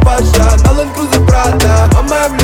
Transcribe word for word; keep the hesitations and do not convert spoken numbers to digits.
Паша, на Land Cruiser Prada. Мама, я в